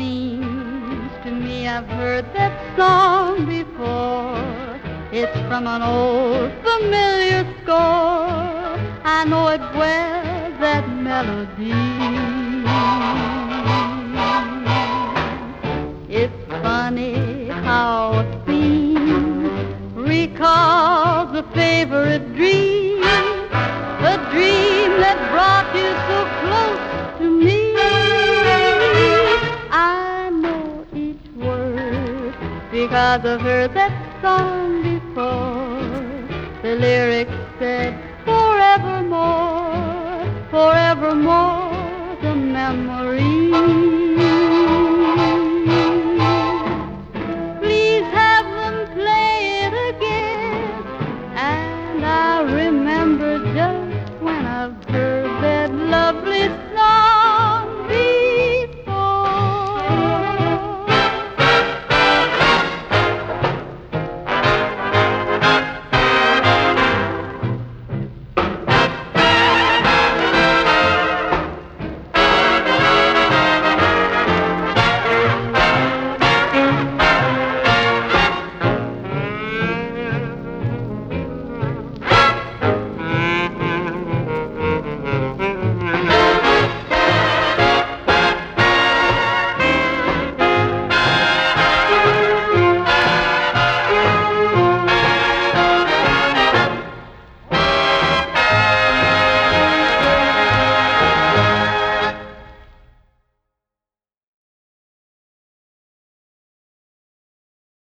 seems to me I've heard that song before. It's from an old familiar score. I know it well, that melody. It's funny how a theme recalls a favorite dream, a dream that brought you so close to me. I know each word because I've heard that song before. The lyrics said forevermore, forevermore, the memory